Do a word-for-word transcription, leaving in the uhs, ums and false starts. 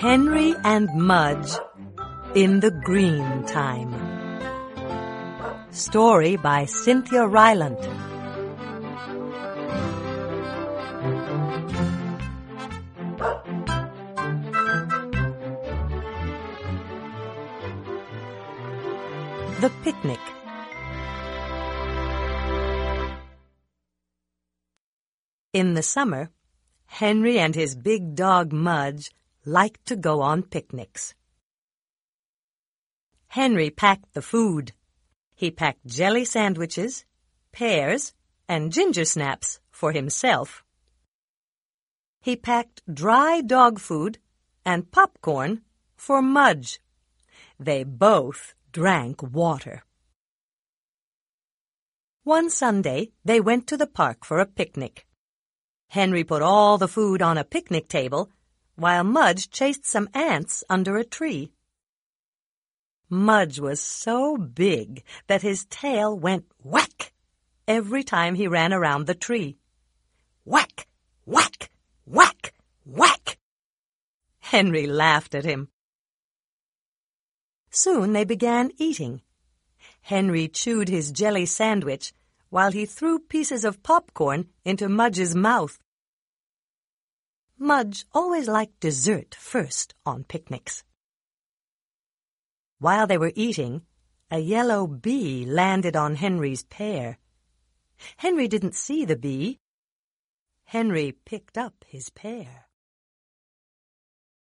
Henry and Mudge in the Green Time. Story by Cynthia Rylant. The Picnic. In the summer, Henry and his big dog Mudge liked to go on picnics. Henry packed the food. He packed jelly sandwiches, pears, and ginger snaps for himself. He packed dry dog food and popcorn for Mudge. They both drank water. One Sunday, they went to the park for a picnic. Henry put all the food on a picnic table, while Mudge chased some ants under a tree. Mudge was so big that his tail went whack every time he ran around the tree. Whack, whack, whack, whack! Henry laughed at him. Soon they began eating. Henry chewed his jelly sandwich while he threw pieces of popcorn into Mudge's mouth. Mudge always liked dessert first on picnics. While they were eating, a yellow bee landed on Henry's pear. Henry didn't see the bee. Henry picked up his pear.